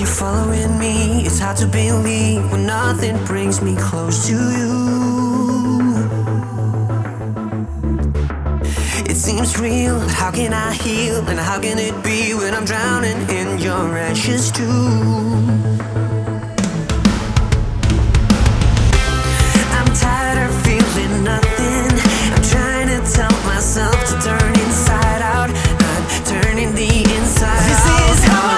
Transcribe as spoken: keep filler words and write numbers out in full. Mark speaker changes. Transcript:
Speaker 1: following me. It's hard to believe when nothing brings me close to you. It seems real, but how can I heal? And how can it be when I'm drowning in your ashes too?